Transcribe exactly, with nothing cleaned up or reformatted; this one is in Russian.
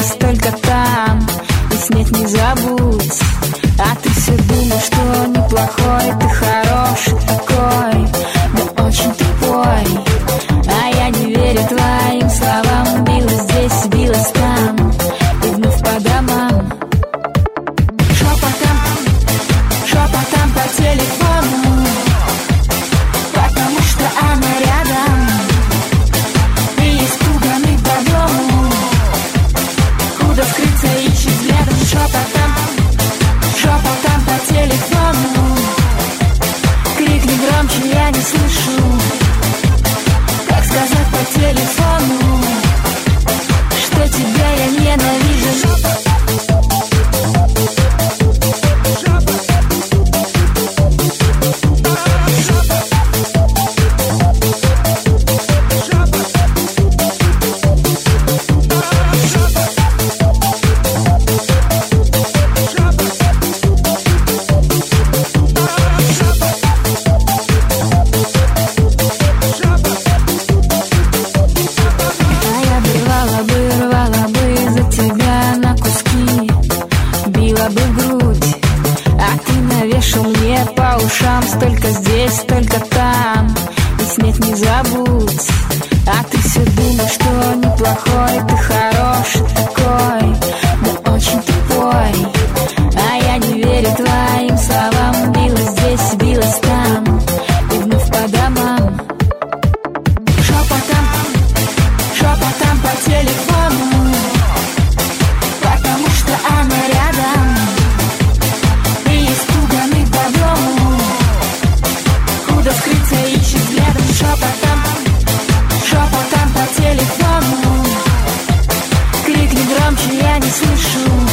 здесь, только там. И снег не забудь. А ты все думаешь, что неплохой, ты хороший такой, но очень тупой. А я не верю твоим словам. Билась здесь, билась там, и вновь по домам. Шепотом, шепотом по телефону, потому что она рядом. И испуганный по дому, куда скрыться ищет взглядом. Шепотом, шепотом по телефону, крикни громче, я не слышу. Как сказать по телефону, что тебя я ненавижу? По ушам, столько здесь, столько там. И снег не забудь. А ты все думаешь, что неплохой, ты хороший такой, но очень тупой. А я не верю твоим словам. Билась здесь, билась там, и вновь по домам. Шепотом, шепотом по телефону, потому что она рядом. Скрыться ищет взглядом. Шепотом, шепотом по телефону, крикни громче, я не слышу.